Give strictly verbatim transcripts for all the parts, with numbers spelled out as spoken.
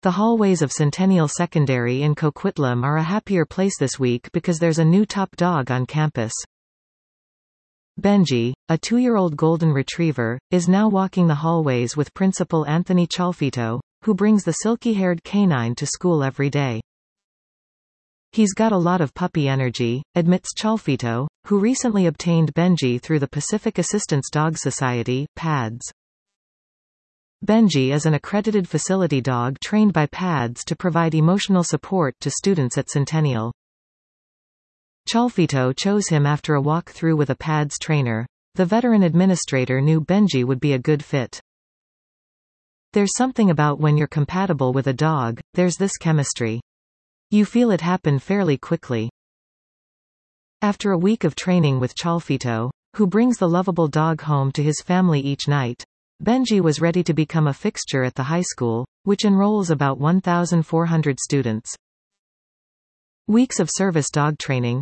The hallways of Centennial Secondary in Coquitlam are a happier place this week because there's a new top dog on campus. Benji, a two-year-old golden retriever, is now walking the hallways with Principal Anthony Chalfito, who brings the silky-haired canine to school every day. He's got a lot of puppy energy, admits Chalfito, who recently obtained Benji through the Pacific Assistance Dog Society, P A D S. Benji is an accredited facility dog trained by P A D S to provide emotional support to students at Centennial. Chalfito chose him after a walk-through with a P A D S trainer. The veteran administrator knew Benji would be a good fit. There's something about when you're compatible with a dog, there's this chemistry. You feel it happen fairly quickly. After a week of training with Chalfito, who brings the lovable dog home to his family each night, Benji was ready to become a fixture at the high school, which enrolls about one thousand four hundred students. Weeks of service dog training.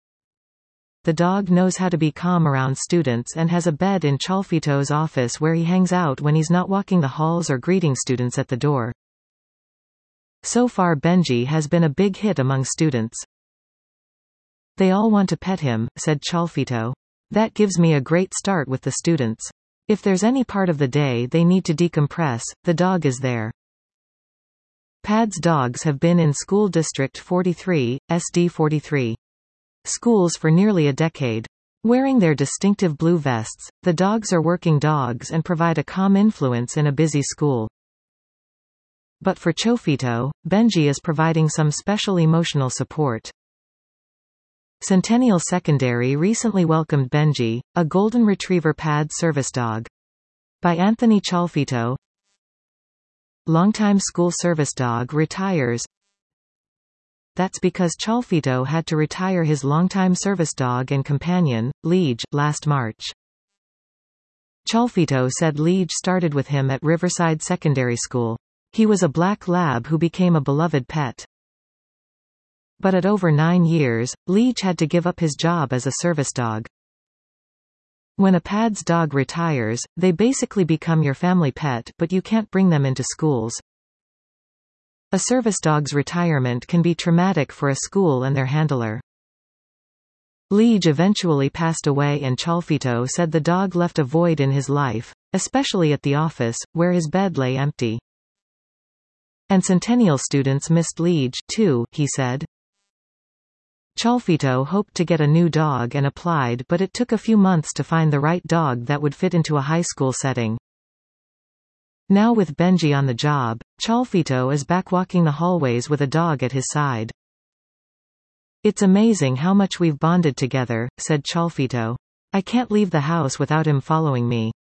The dog knows how to be calm around students and has a bed in Chalfito's office where he hangs out when he's not walking the halls or greeting students at the door. So far Benji has been a big hit among students. They all want to pet him, said Chalfito. That gives me a great start with the students. If there's any part of the day they need to decompress, the dog is there. P A D S dogs have been in School District forty-three, S D forty-three. Schools for nearly a decade. Wearing their distinctive blue vests, the dogs are working dogs and provide a calm influence in a busy school. But for Chalfito, Benji is providing some special emotional support. Centennial Secondary recently welcomed Benji, a golden retriever P A D S service dog. By Anthony Chalfito. Longtime school service dog retires. That's because Chalfito had to retire his longtime service dog and companion, Liege, last March. Chalfito said Liege started with him at Riverside Secondary School. He was a black lab who became a beloved pet. But at over nine years, Liege had to give up his job as a service dog. When a P A D S dog retires, they basically become your family pet, but you can't bring them into schools. A service dog's retirement can be traumatic for a school and their handler. Liege eventually passed away and Chalfito said the dog left a void in his life, especially at the office, where his bed lay empty. And Centennial students missed Liege, too, he said. Chalfito hoped to get a new dog and applied, but it took a few months to find the right dog that would fit into a high school setting. Now with Benji on the job, Chalfito is back walking the hallways with a dog at his side. It's amazing how much we've bonded together, said Chalfito. I can't leave the house without him following me.